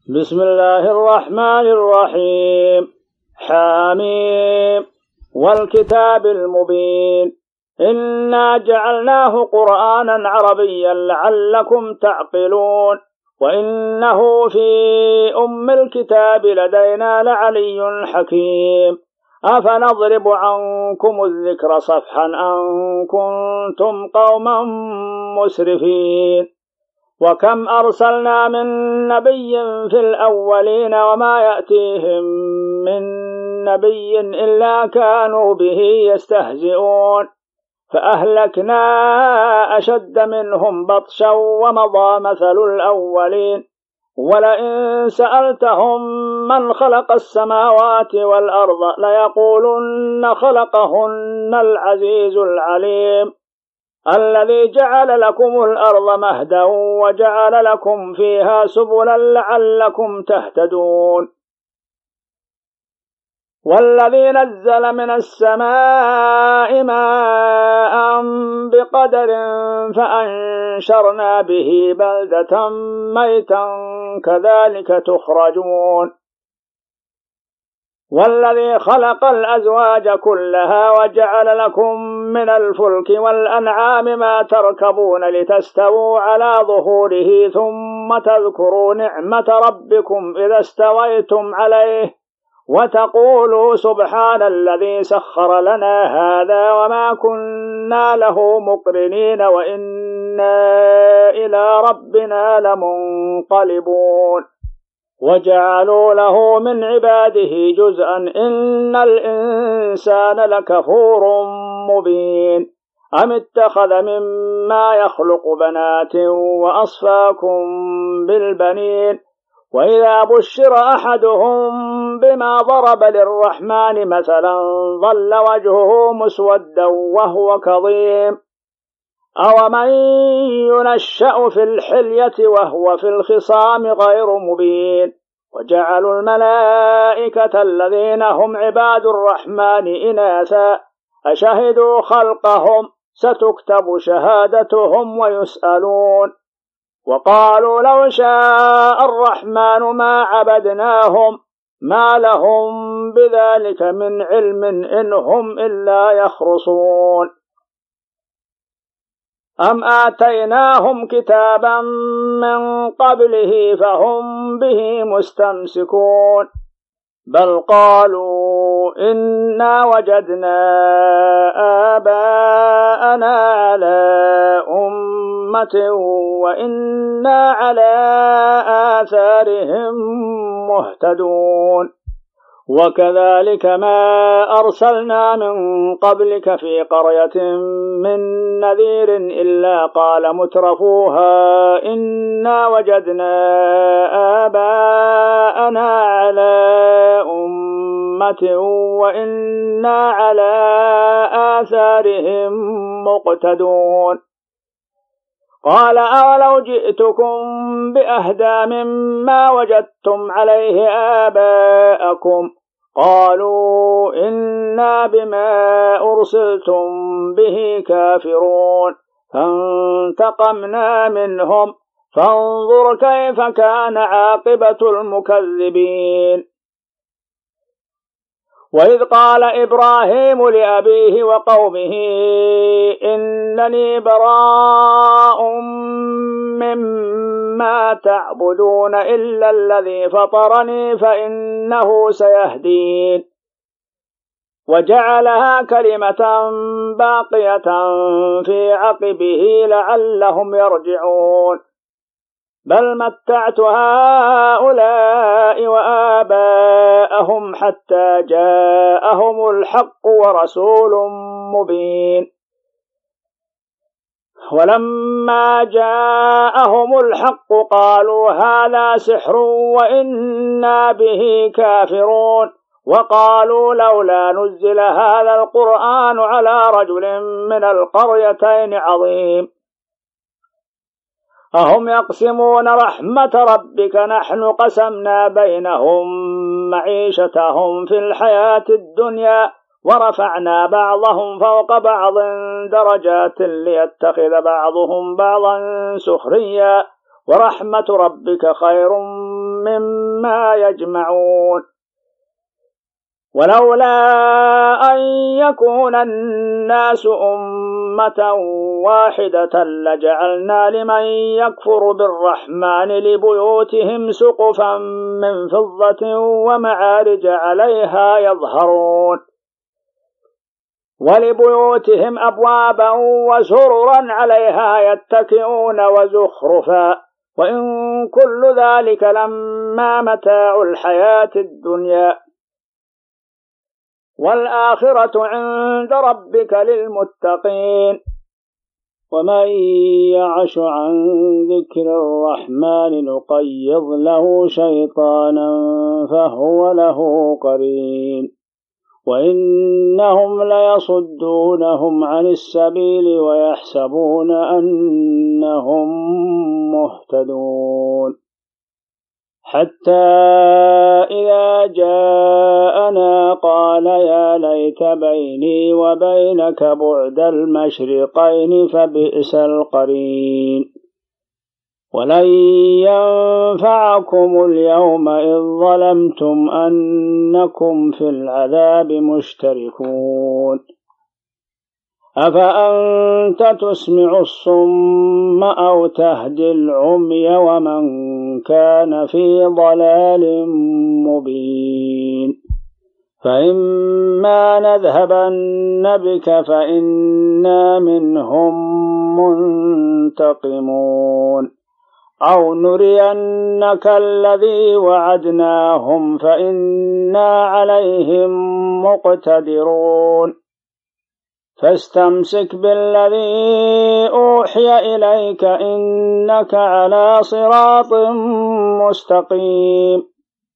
بسم الله الرحمن الرحيم. حاميم والكتاب المبين إنا جعلناه قرآنا عربيا لعلكم تعقلون وإنه في أم الكتاب لدينا لعلي حكيم أفنضرب عنكم الذكر صفحا أن كنتم قوما مسرفين وكم أرسلنا من نبي في الأولين وما يأتيهم من نبي إلا كانوا به يستهزئون فأهلكنا أشد منهم بطشا ومضى مثل الأولين ولئن سألتهم من خلق السماوات والأرض ليقولن خلقهن العزيز العليم الذي جعل لكم الأرض مهدا وجعل لكم فيها سبلا لعلكم تهتدون والذي نزل من السماء ماء بقدر فأنشرنا به بلدة ميتا كذلك تخرجون والذي خلق الأزواج كلها وجعل لكم من الفلك والأنعام ما تركبون لتستووا على ظهوره ثم تذكروا نعمة ربكم إذا استويتم عليه وتقولوا سبحان الذي سخر لنا هذا وما كنا له مقرنين وإنا إلى ربنا لمنقلبون وجعلوا له من عباده جزءا إن الإنسان لكفور مبين أم اتخذ مما يخلق بنات وأصفاكم بالبنين وإذا بشر أحدهم بما ضرب للرحمن مثلا ظل وجهه مسودا وهو كظيم أومن ينشأ في الحلية وهو في الخصام غير مبين وجعلوا الملائكة الذين هم عباد الرحمن إناثا أشهدوا خلقهم ستكتب شهادتهم ويسألون وقالوا لو شاء الرحمن ما عبدناهم ما لهم بذلك من علم إن هم إلا يخرصون أم آتيناهم كتابا من قبله فهم به مستمسكون بل قالوا إنا وجدنا آباءنا على أمة وإنا على آثارهم مهتدون وكذلك ما أرسلنا من قبلك في قرية من نذير إلا قال مترفوها إنا وجدنا آباءنا على أمة وإنا على آثارهم مقتدون قال أولو جئتكم بأهدى مما وجدتم عليه آباءكم قالوا إنا بما أرسلتم به كافرون فانتقمنا منهم فانظر كيف كان عاقبة المكذبين وإذ قال إبراهيم لأبيه وقومه إنني براء مما تعبدون إلا الذي فطرني فإنه سيهدين وجعلها كلمة باقية في عقبه لعلهم يرجعون بل متعت هؤلاء وآباءهم حتى جاءهم الحق ورسول مبين ولما جاءهم الحق قالوا هذا سحر وإنا به كافرون وقالوا لولا نزل هذا القرآن على رجل من القريتين عظيم أهم يقسمون رحمة ربك نحن قسمنا بينهم معيشتهم في الحياة الدنيا ورفعنا بعضهم فوق بعض درجات ليتخذ بعضهم بعضا سخريا ورحمة ربك خير مما مما يجمعون. ولولا أن يكون الناس أمة واحدة لجعلنا لمن يكفر بالرحمن لبيوتهم سقفا من فضة ومعارج عليها يظهرون، ولبيوتهم أبوابا وسررا عليها يتكئون وزخرفا، وإن كل ذلك لما متاع الحياة الدنيا، والآخرة عند ربك للمتقين. ومن يعش عن ذكر الرحمن نقيض له شيطانا فهو له قرين، وإنهم ليصدونهم عن السبيل ويحسبون أنهم مهتدون، حتى إذا جاءنا قال يا ليت بيني وبينك بعد المشرقين فبئس القرين. ولن ينفعكم اليوم إذ ظلمتم أنكم في العذاب مشتركون. أفأنت تسمع الصم أو تهدي العمي ومن كان في ضلال مبين. فإما نذهبن بك فإنا منهم منتقمون، أو نرينك الذي وعدناهم فإنا عليهم مقتدرون. فاستمسك بالذي أوحي إليك إنك على صراط مستقيم،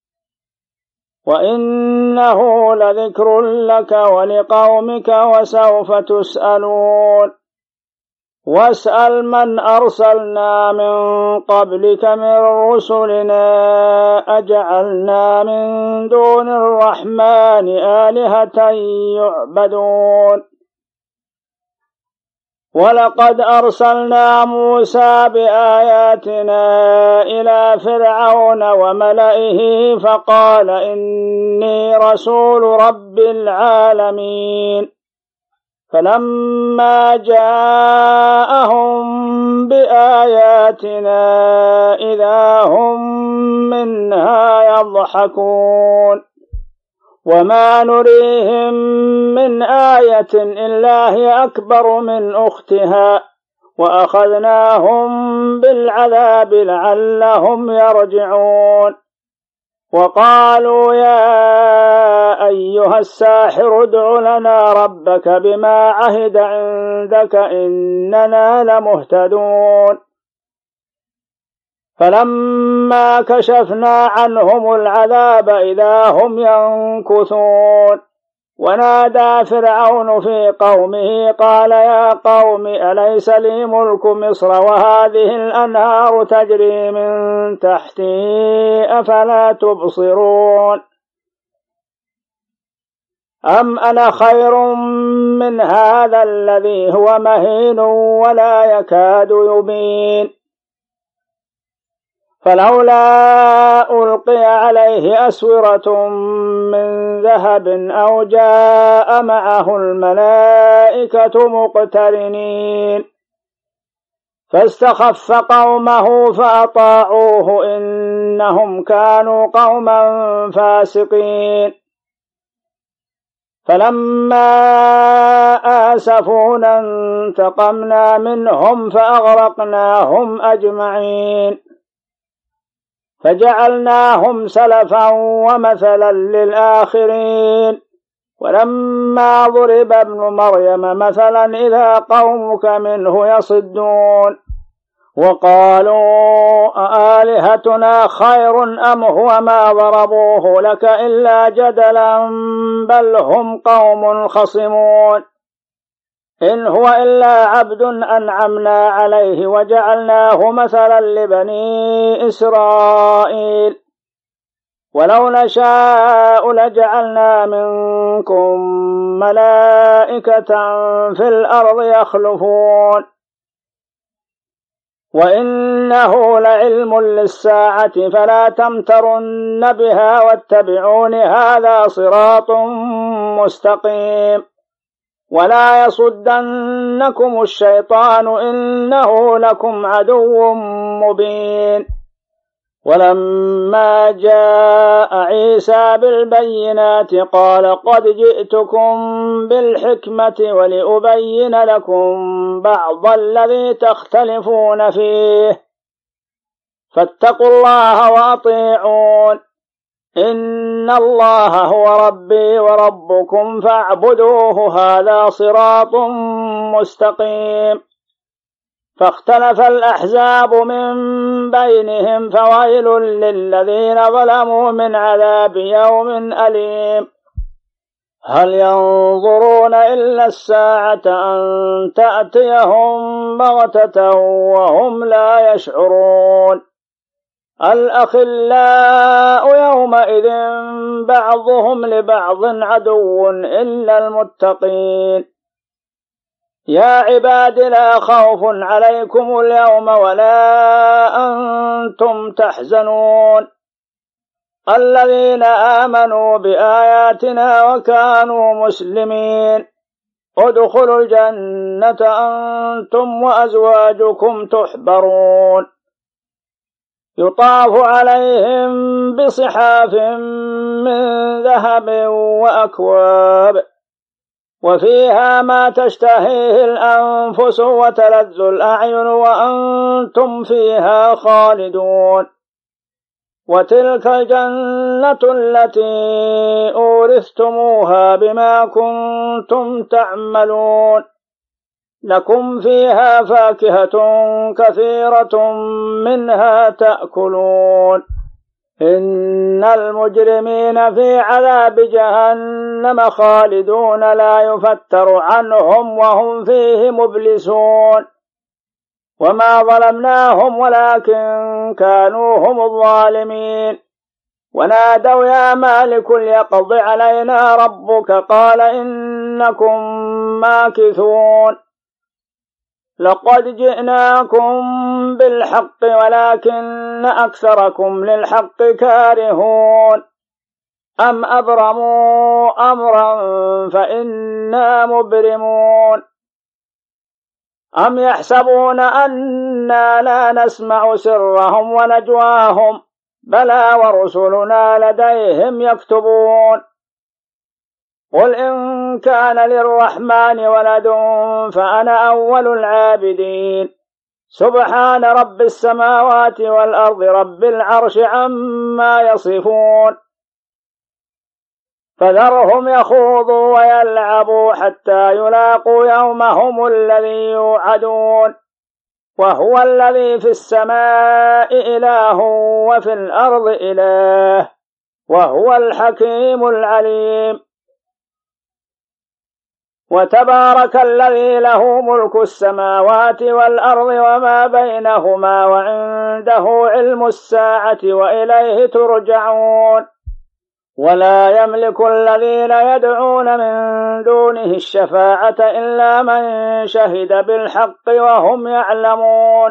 وإنه لذكر لك ولقومك وسوف تسألون. واسأل من أرسلنا من قبلك من رسلنا أجعلنا من دون الرحمن آلهة يعبدون. ولقد أرسلنا موسى بآياتنا إلى فرعون وملئه فقال إني رسول رب العالمين. فلما جاءهم بآياتنا إذا هم منها يضحكون، وما نريهم من آية إلا هي أكبر من أختها، وأخذناهم بالعذاب لعلهم يرجعون. وقالوا يا أيها الساحر ادع لنا ربك بما عهد عندك إننا لمهتدون. فلما كشفنا عنهم العذاب إذا هم ينكثون. ونادى فرعون في قومه قال يا قوم أليس لي ملك مصر وهذه الأنهار تجري من تحتي أفلا تبصرون. أم أنا خير من هذا الذي هو مهين ولا يكاد يبين. فلولا ألقي عليه أسورة من ذهب أو جاء معه الملائكة مقترنين. فاستخف قومه فأطاعوه إنهم كانوا قوما فاسقين. فلما آسفونا انتقمنا منهم فأغرقناهم أجمعين، فجعلناهم سلفا ومثلا للآخرين. ولما ضرب ابن مريم مثلا إذا قومك منه يصدون. وقالوا أآلهتنا خير أم هو ما ضربوه لك إلا جدلا بل هم قوم خصمون. إن هو إلا عبد أنعمنا عليه وجعلناه مثلا لبني إسرائيل. ولو نشاء لجعلنا منكم ملائكة في الأرض يخلفون. وإنه لعلم للساعة فلا تمترن بها واتبعون هذا صراط مستقيم ولا يصدنكم الشيطان إنه لكم عدو مبين. ولما جاء عيسى بالبينات قال قد جئتكم بالحكمة ولأبين لكم بعض الذي تختلفون فيه فاتقوا الله وأطيعون إن الله هو ربي وربكم فاعبدوه هذا صراط مستقيم. فاختلف الأحزاب من بينهم فويل للذين ظلموا من عذاب يوم أليم. هل ينظرون إلا الساعة أن تأتيهم بغتة وهم لا يشعرون. الأخلاء يومئذ بعضهم لبعض عدو إلا المتقين. يا عباد لا خوف عليكم اليوم ولا أنتم تحزنون الذين آمنوا بآياتنا وكانوا مسلمين ادخلوا الجنة أنتم وأزواجكم تحبرون يطاف عليهم بصحاف من ذهب وأكواب وفيها ما تشتهيه الأنفس وتلذ الأعين وأنتم فيها خالدون. وتلك الجنة التي أورثتموها بما كنتم تعملون لكم فيها فاكهة كثيرة منها تأكلون إن المجرمين في عذاب جهنم خالدون لا يفتر عنهم وهم فيه مبلسون. وما ظلمناهم ولكن كانوا هم الظالمين. ونادوا يا مالك ليقض علينا ربك قال إنكم ماكثون لقد جئناكم بالحق ولكن أكثركم للحق كارهون. أم أبرموا أمرا فإنا مبرمون. أم يحسبون أنا لا نسمع سرهم ونجواهم بلى ورسلنا لديهم يكتبون. قل إن كان للرحمن ولد فأنا أول العابدين سبحان رب السماوات والأرض رب العرش عما يصفون. فذرهم يخوضوا ويلعبوا حتى يلاقوا يومهم الذي يوعدون وهو الذي في السماء إله وفي الأرض إله وهو الحكيم العليم. وتبارك الذي له ملك السماوات والأرض وما بينهما وعنده علم الساعة وإليه ترجعون. ولا يملك الذين يدعون من دونه الشفاعة إلا من شهد بالحق وهم يعلمون.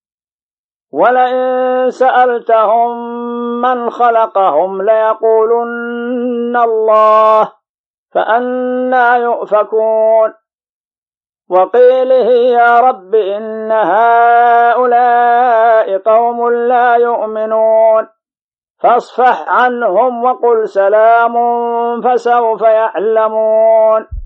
ولئن سألتهم من خلقهم ليقولن الله فأنى يؤفكون. وقيله يا رب إن هؤلاء قوم لا يؤمنون فاصفح عنهم وقل سلام فسوف يعلمون.